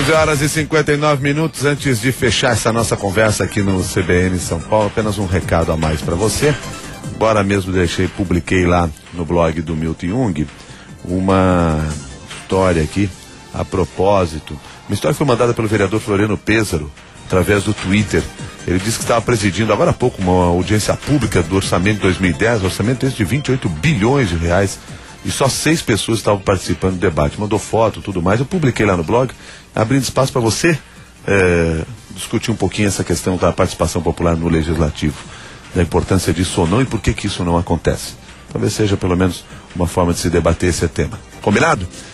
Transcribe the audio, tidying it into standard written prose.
11 horas e 59 minutos. Antes de fechar essa nossa conversa aqui no CBN São Paulo, apenas um recado a mais para você. Agora mesmo publiquei lá no blog do Milton Jung uma história aqui a propósito. Uma história que foi mandada pelo vereador Floriano Pêssaro através do Twitter. Ele disse que estava presidindo agora há pouco uma audiência pública do orçamento de 2010, orçamento esse de 28 bilhões de reais, e só 6 pessoas estavam participando do debate. Mandou foto, tudo mais. Eu publiquei lá no blog, abrindo espaço para você discutir um pouquinho essa questão da participação popular no legislativo, da importância disso ou não e por que isso não acontece. Talvez seja pelo menos uma forma de se debater esse tema. Combinado?